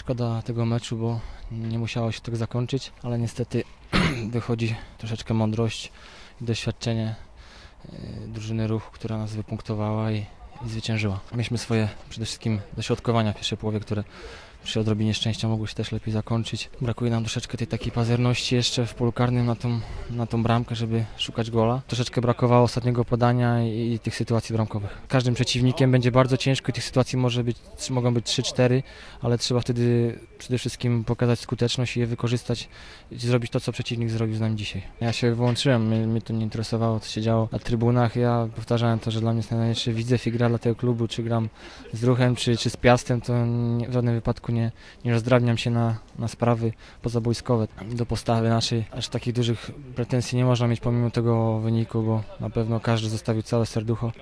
Szkoda tego meczu, bo nie musiało się tak zakończyć, ale niestety wychodzi troszeczkę mądrość i doświadczenie drużyny Ruchu, która nas wypunktowała i zwyciężyła. Mieliśmy swoje przede wszystkim dośrodkowania w pierwszej połowie, które przy odrobinie szczęścia mogły się też lepiej zakończyć. Brakuje nam troszeczkę tej takiej pazerności jeszcze w polu karnym na tą bramkę, żeby szukać gola. Troszeczkę brakowało ostatniego podania i tych sytuacji bramkowych. Każdym przeciwnikiem będzie bardzo ciężko i tych sytuacji mogą być 3-4, ale trzeba wtedy przede wszystkim pokazać skuteczność i je wykorzystać i zrobić to, co przeciwnik zrobił z nami dzisiaj. Ja się wyłączyłem, mnie to nie interesowało, co się działo na trybunach. Ja powtarzałem to, że dla mnie jest najlepszy widzew i gra dla tego klubu, czy gram z Ruchem, czy z Piastem, to w żadnym wypadku nie rozdrabniam się na sprawy pozabojskowe. Do postawy naszej aż takich dużych pretensji nie można mieć pomimo tego wyniku, bo na pewno każdy zostawił całe serducho.